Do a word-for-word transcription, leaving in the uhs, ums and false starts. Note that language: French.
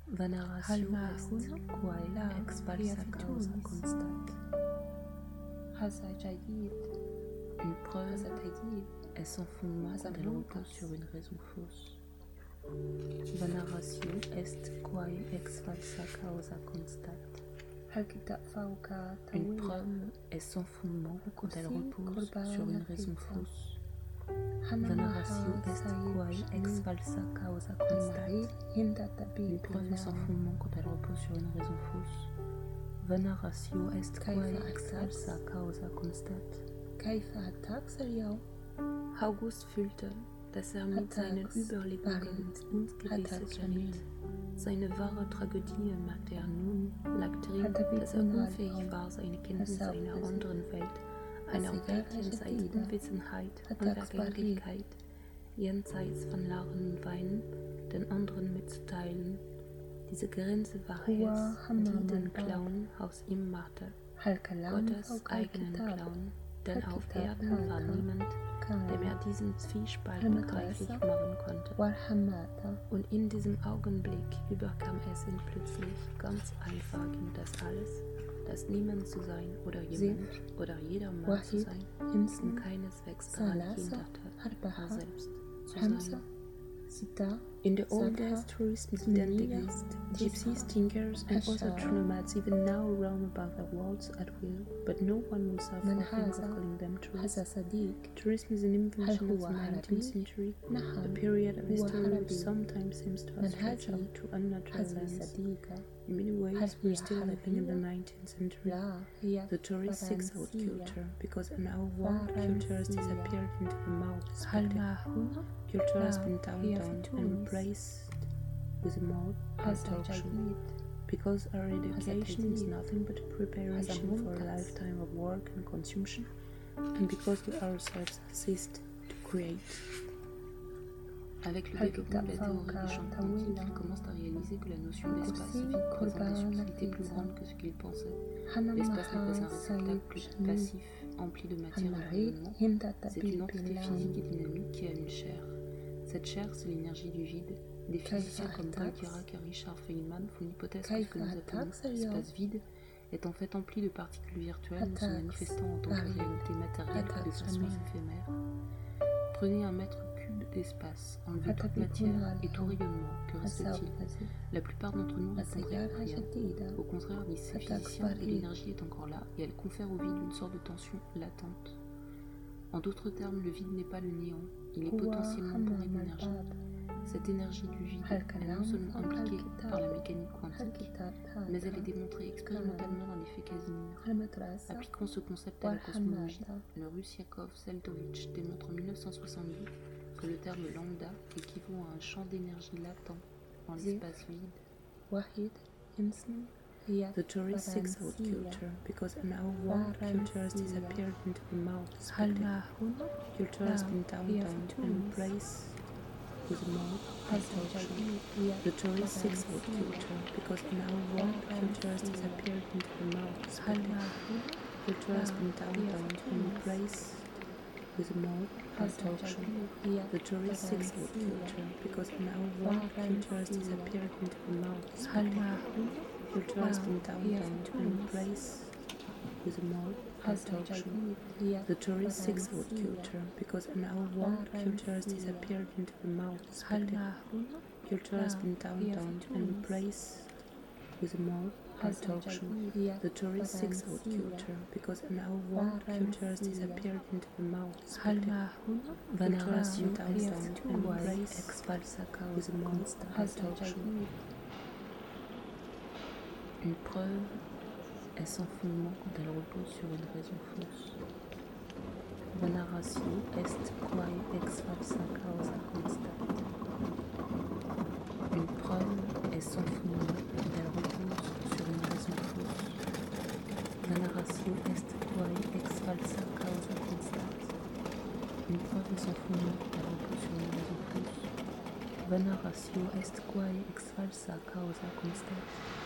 Veneratio est quae ex falsa causa constat. Une preuve est sans fondement quand elle repose sur une raison fausse. Veneratio est quae ex falsa causa constat. Une preuve est sans fondement quand elle repose sur une raison fausse. Veneratio est quae ex falsa causa constat. Une preuve est sans fondement quand elle repose sur une raison fausse. Veneratio est quae ex falsa causa constat. August fühlte, dass er mit seinen Überlegungen ins Gewisse geriet. Seine wahre Tragödie merkte er nun, lag darin, dass er unfähig war, seine Kenntnis einer anderen Welt, einer Welt jenseits Unwissenheit und Vergänglichkeit, jenseits von Lachen und Weinen, den anderen mitzuteilen. Diese Grenze war es, die den Clown aus ihm machte, Gottes eigenen Clown, denn auf Erden war niemand, dem er diesen Zwiespalt begreiflich machen konnte. Und in diesem Augenblick überkam es ihn plötzlich ganz einfach gegen das alles, das niemand zu sein oder jemand oder jedermann zu sein, und keineswegs daran hinderte, er selbst zu sein. In the oldest tourism identities, gypsies, tinkers, and other true nomads even now roam about the worlds at will, but no one will suffer or think of calling them tourists. Tourism is an invention of the nineteenth century, a period of history which sometimes seems to have stretched out to unnatural lengths. In many ways, we're still living in the nineteenth century. The tourist seeks out culture, because an our world culture has disappeared into the mouth of spectacle. Culture has been toned down and replaced with a mode and talk show. Because our education is nothing but a preparation for a lifetime of work and consumption, and because we ourselves assist to create. Avec le développement de la théorie des champs quantiques, il commence à réaliser que la notion d'espace vide présente des subtilités plus grandes que ce qu'il pensait. L'espace n'est pas un réceptacle plus passif, empli de matière et d'environnement. C'est une entité physique et dynamique qui a une chair. Cette chair, c'est l'énergie du vide. Des physiciens comme Paul Dirac et Richard Feynman font l'hypothèse que ce que nous appelons l'espace vide est en fait empli de particules virtuelles ne se manifestant en tant que réalité matérielle que de façon éphémère. Prenez un mètre cube d'espace, enlevez toute matière et tout rayonnement, que reste-t-il? La plupart d'entre nous répondraient rien. Au contraire, disent ces physiciens, l'énergie est encore là et elle confère au vide une sorte de tension latente. En d'autres termes, le vide n'est pas le néant, il est potentiellement bourré d'énergie. Cette énergie du vide est non seulement impliquée par la mécanique quantique, mais elle est démontrée expérimentalement dans l'effet Casimir. Appliquant ce concept à la cosmologie, le russe Yakov Zeltovitch démontre en mille neuf cent soixante-deux que le terme lambda équivaut à un champ d'énergie latent dans l'espace vide. The tourist seeks out culture, because in our world culture has disappeared into the mouth of spectacle. Culture has been toned down and replaced with a mode and talk show. The tourist seeks out culture, because in our world culture has disappeared into the mouth of spectacle. Culture has been toned down and replaced with a mode and talk show. The tourist seeks out culture, because in our world culture has disappeared into the mouth of spectacle. Culture has been toned down and replaced with a mode and talk show. The tourist seeks out culture, because in our world culture has disappeared into the mouth of spectacle. Culture has been toned down and replaced with a mode and talk show. The tourist seeks out culture, because in our world culture has disappeared into the mouth of spectacle. Culture has been toned down and replaced with a mode and talk show. Une preuve est sans fondement quand elle repose sur une raison fausse. Veneratio est quae ex falsa causa constat. Une preuve est sans fondement quand elle repose sur une raison fausse. Veneratio est quae ex falsa causa constat. Une preuve est sans fondement quand elle repose sur une raison fausse. Veneratio est quae ex falsa causa constat.